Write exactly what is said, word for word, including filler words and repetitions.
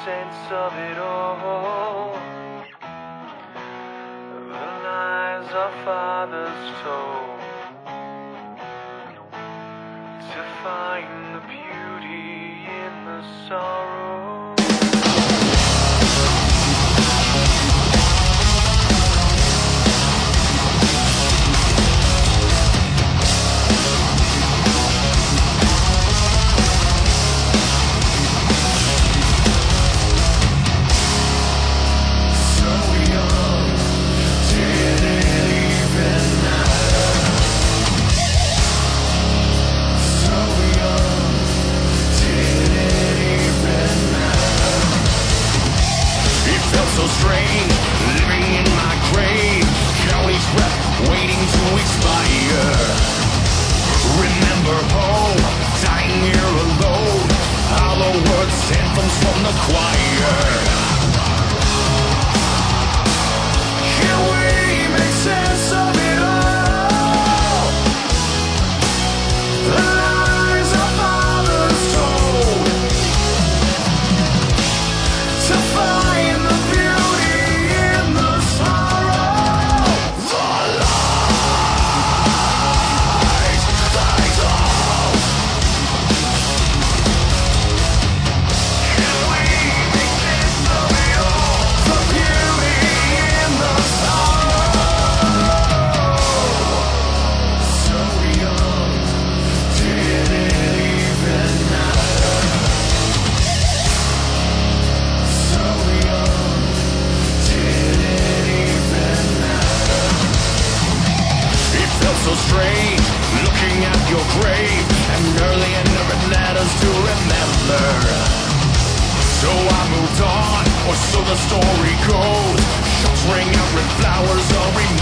sense of it all. The lies our fathers told, to find the beauty in the sorrow. So strange, living in my grave, count each breath, waiting to expire. Remember home, dying here alone, hollow words, anthems from the choir. Can we make sense of it all? The lies our fathers told, to find the so strange, looking at your grave, and early and never letters to remember. So I moved on, or so the story goes, sheltering out with flowers of remembrance.